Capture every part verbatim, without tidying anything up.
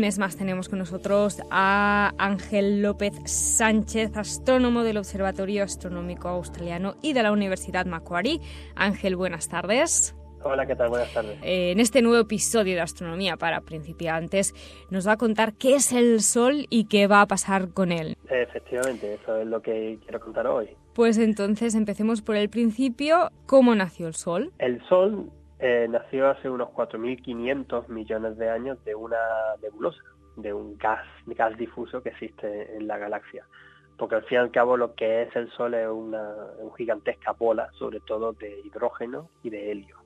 mes más tenemos con nosotros a Ángel López Sánchez, astrónomo del Observatorio Astronómico Australiano y de la Universidad Macquarie. Ángel, buenas tardes. Hola, ¿qué tal? Buenas tardes. Eh, en este nuevo episodio de Astronomía para Principiantes nos va a contar qué es el Sol y qué va a pasar con él. Efectivamente, eso es lo que quiero contar hoy. Pues entonces empecemos por el principio. ¿Cómo nació el Sol? El Sol eh, nació hace unos cuatro mil quinientos millones de años de una nebulosa, de un gas, gas difuso que existe en la galaxia. Porque al fin y al cabo lo que es el Sol es una, una gigantesca bola, sobre todo de hidrógeno y de helio.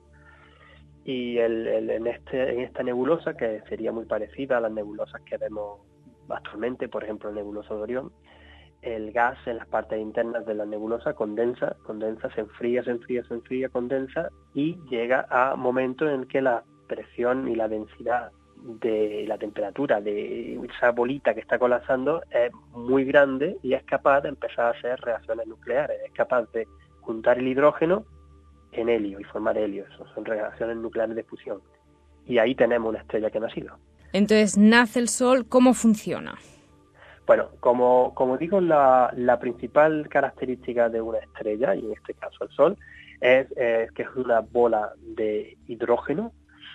Y el, el, en, este, en esta nebulosa, que sería muy parecida a las nebulosas que vemos actualmente, por ejemplo la nebulosa de Orión, el gas en las partes internas de la nebulosa condensa, condensa, se enfría, se enfría, se enfría, condensa y llega a momentos en el que la presión y la densidad de la temperatura de esa bolita que está colapsando es muy grande y es capaz de empezar a hacer reacciones nucleares, es capaz de juntar el hidrógeno en helio y formar helio. Eso son reacciones nucleares de fusión. Y ahí tenemos una estrella que ha nacido. Entonces, nace el Sol, ¿cómo funciona? Bueno, como, como digo, la, la principal característica de una estrella, y en este caso el Sol, es, es que es una bola de hidrógeno,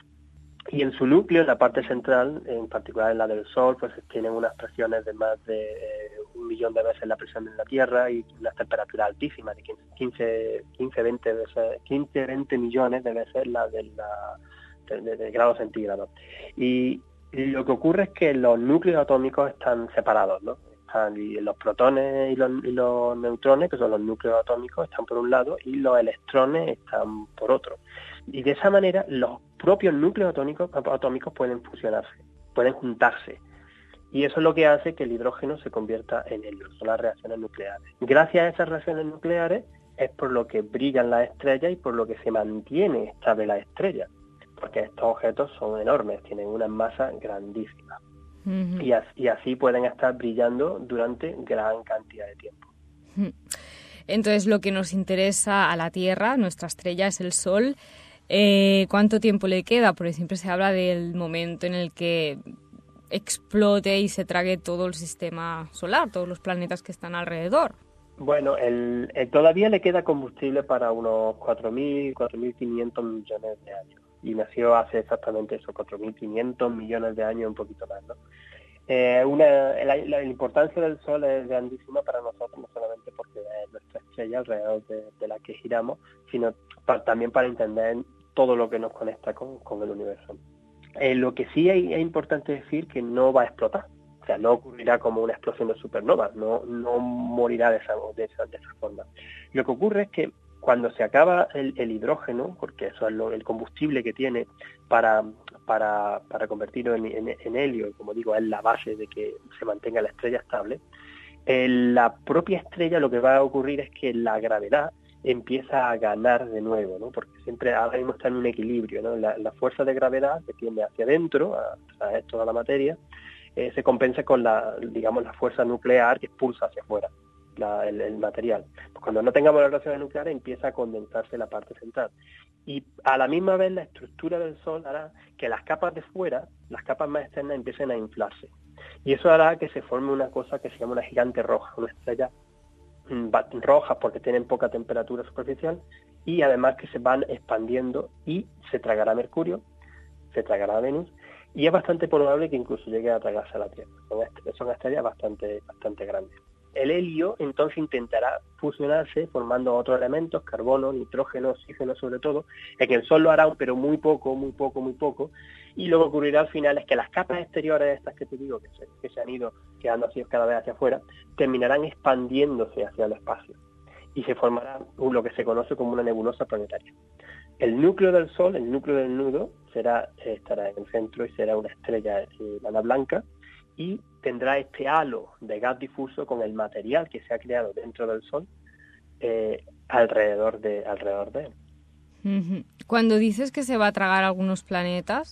y en su núcleo, en la parte central, en particular en la del Sol, pues tienen unas presiones de más de eh, un millón de veces la presión en la Tierra y unas temperaturas altísimas, de quince, quince, veinte veces, quince, veinte millones de veces la de la de, de, de grados centígrados. Y, y lo que ocurre es que los núcleos atómicos están separados, ¿no? Están y los protones y los, y los neutrones, que son los núcleos atómicos, están por un lado y los electrones están por otro. Y de esa manera los propios núcleos atómicos, atómicos pueden fusionarse, pueden juntarse. Y eso es lo que hace que el hidrógeno se convierta en helio, son las reacciones nucleares. Gracias a esas reacciones nucleares es por lo que brillan las estrellas y por lo que se mantiene estable la estrella, porque estos objetos son enormes, tienen una masa grandísima. Uh-huh. y, así, y así pueden estar brillando durante gran cantidad de tiempo. Uh-huh. Entonces lo que nos interesa a la Tierra, nuestra estrella, es el Sol. Eh, ¿Cuánto tiempo le queda? Porque siempre se habla del momento en el que explote y se trague todo el sistema solar, todos los planetas que están alrededor. Bueno, el, el, todavía le queda combustible para unos cuatro mil, cuatro mil quinientos millones de años. Y nació hace exactamente eso, cuatro mil quinientos millones de años, un poquito más, ¿no? Eh, una, la, la importancia del Sol es grandísima para nosotros, no solamente porque es nuestra estrella alrededor de, de la que giramos, sino para, también para entender todo lo que nos conecta con, con el universo. Eh, lo que sí es, es importante decir que no va a explotar, o sea, no ocurrirá como una explosión de supernova, no, no morirá de esa, de, esa, de esa forma. Lo que ocurre es que cuando se acaba el, el hidrógeno, porque eso es lo, el combustible que tiene para, para, para convertirlo en, en, en helio, como digo, es la base de que se mantenga la estrella estable, eh, la propia estrella lo que va a ocurrir es que la gravedad empieza a ganar de nuevo, ¿no? Porque siempre ahora mismo está en un equilibrio, ¿no? La, la fuerza de gravedad que tiende hacia adentro, a traer toda la materia, eh, se compensa con la, digamos, la fuerza nuclear que expulsa hacia afuera la, el, el material. Pues cuando no tengamos las reacciones nucleares empieza a condensarse la parte central. Y a la misma vez la estructura del Sol hará que las capas de fuera, las capas más externas, empiecen a inflarse. Y eso hará que se forme una cosa que se llama una gigante roja, una estrella rojas porque tienen poca temperatura superficial y además que se van expandiendo y se tragará Mercurio, se tragará Venus y es bastante probable que incluso llegue a tragarse a la Tierra. Son, est- son estrellas bastante, bastante grandes. El helio entonces intentará fusionarse formando otros elementos, carbono, nitrógeno, oxígeno sobre todo, en el Sol lo hará pero muy poco, muy poco, muy poco, y lo que ocurrirá al final es que las capas exteriores, estas que te digo, que se, que se han ido quedando así cada vez hacia afuera, terminarán expandiéndose hacia el espacio y se formará lo que se conoce como una nebulosa planetaria. El núcleo del Sol, el núcleo del nudo, será, estará en el centro y será una estrella eh, nana blanca, y tendrá este halo de gas difuso con el material que se ha creado dentro del Sol eh, alrededor de alrededor de él. Uh-huh. Cuando dices que se va a tragar algunos planetas,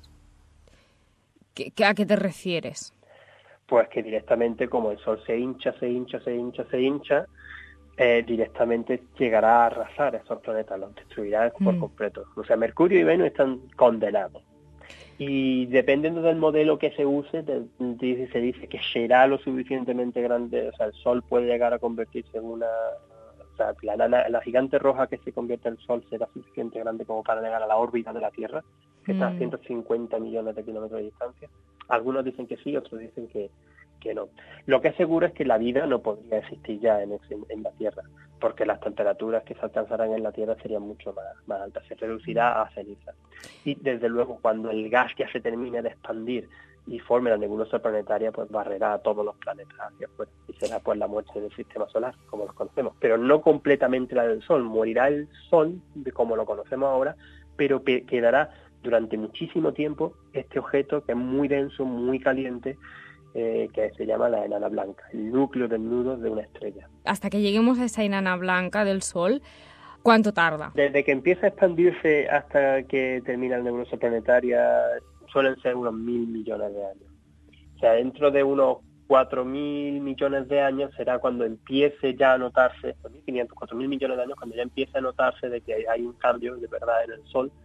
¿qué, qué, ¿a qué te refieres? Pues que directamente como el Sol se hincha, se hincha, se hincha, se hincha, eh, directamente llegará a arrasar esos planetas, los destruirá por mm. completo. O sea, Mercurio y Venus están condenados. Y dependiendo del modelo que se use, te, te, se dice que será lo suficientemente grande, o sea, el Sol puede llegar a convertirse en una... O sea, la, la, la gigante roja que se convierte en el Sol será suficiente grande como para llegar a la órbita de la Tierra, que mm. está a ciento cincuenta millones de kilómetros de distancia. Algunos dicen que sí, otros dicen que, que no. Lo que es seguro es que la vida no podría existir ya en, ese, en la Tierra, porque las temperaturas que se alcanzarán en la Tierra serían mucho más, más altas, se reducirá a cenizas. Y desde luego, cuando el gas ya se termine de expandir y forme la nebulosa planetaria, pues barrerá a todos los planetas hacia afuera y será pues la muerte del sistema solar, como los conocemos, pero no completamente la del Sol. Morirá el Sol de como lo conocemos ahora, pero pe- quedará durante muchísimo tiempo este objeto que es muy denso, muy caliente, eh, que se llama la enana blanca, el núcleo del nudo de una estrella. Hasta que lleguemos a esa enana blanca del Sol, ¿cuánto tarda? Desde que empieza a expandirse hasta que termina la nebulosa planetaria suelen ser unos mil millones de años. O sea, dentro de unos cuatro mil millones de años será cuando empiece ya a notarse, dos mil quinientos, cuatro mil millones de años, cuando ya empiece a notarse de que hay un cambio de verdad en el Sol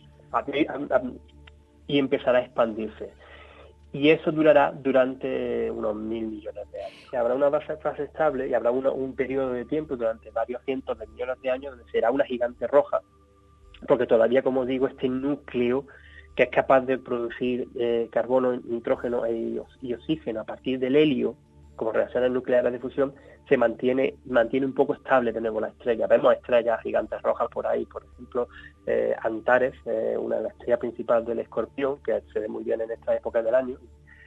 y empezará a expandirse. Y eso durará durante unos mil millones de años. Y habrá una base fase estable y habrá uno, un periodo de tiempo durante varios cientos de millones de años donde será una gigante roja, porque todavía, como digo, este núcleo que es capaz de producir eh, carbono, nitrógeno e, y oxígeno a partir del helio, como reacciones nucleares de fusión, se mantiene mantiene un poco estable de nuevo la estrella. Vemos estrellas gigantes rojas por ahí, por ejemplo, eh, Antares, eh, una de las estrellas principales del Escorpión, que se ve muy bien en esta época del año,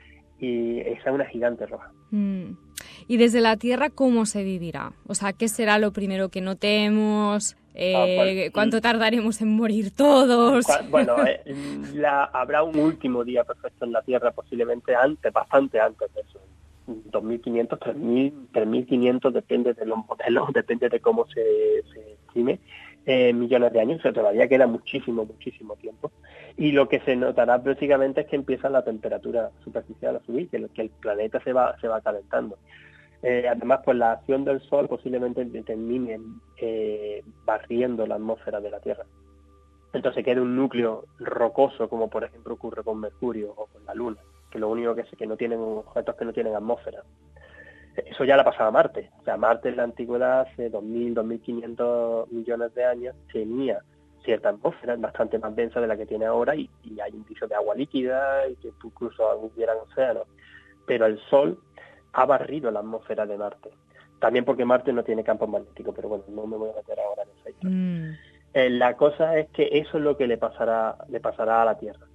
y esa es una gigante roja. Mm. Y desde la Tierra, ¿cómo se vivirá? O sea, ¿qué será lo primero que notemos? Eh, ah, pues, ¿Cuánto tardaremos en morir todos? Bueno, eh, la, habrá un último día perfecto en la Tierra, posiblemente antes, bastante antes de eso. dos mil quinientos, tres mil, tres mil quinientos, depende de los modelos, depende de cómo se, se estime, eh, millones de años. O sea, todavía queda muchísimo, muchísimo tiempo. Y lo que se notará básicamente es que empieza la temperatura superficial a subir, que, que el planeta se va, se va calentando. Eh, además, pues la acción del Sol posiblemente termine eh, barriendo la atmósfera de la Tierra. Entonces queda un núcleo rocoso, como por ejemplo ocurre con Mercurio o con la Luna, que lo único que es que no tienen objetos que no tienen atmósfera. Eso ya la pasaba a Marte. O sea, Marte en la antigüedad, hace dos mil, dos mil quinientos millones de años, tenía cierta atmósfera bastante más densa de la que tiene ahora y, y hay indicios de agua líquida y que incluso hubieran océanos. Pero el Sol ha barrido la atmósfera de Marte. También porque Marte no tiene campo magnético, pero bueno, no me voy a meter ahora en esa historia. Mm. Eh, la cosa es que eso es lo que le pasará, le pasará a la Tierra.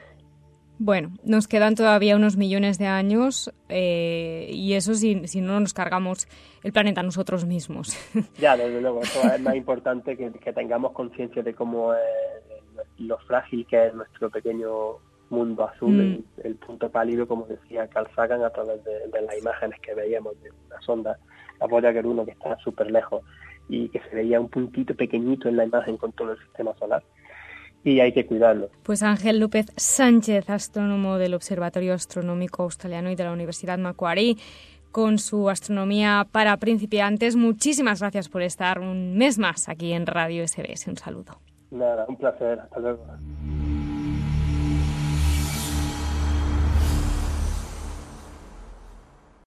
Bueno, nos quedan todavía unos millones de años eh, y eso si, si no nos cargamos el planeta nosotros mismos. Ya, desde luego, eso es más importante que, que tengamos conciencia de cómo es lo frágil que es nuestro pequeño mundo azul, mm. el, el punto pálido, como decía Carl Sagan, a través de, de las imágenes que veíamos de una sonda, la Voyager uno, que está súper lejos y que se veía un puntito pequeñito en la imagen con todo el sistema solar. Y hay que cuidarlo. Pues Ángel López Sánchez, astrónomo del Observatorio Astronómico Australiano y de la Universidad Macquarie, con su astronomía para principiantes. Muchísimas gracias por estar un mes más aquí en Radio S B S. Un saludo. Nada, un placer. Hasta luego.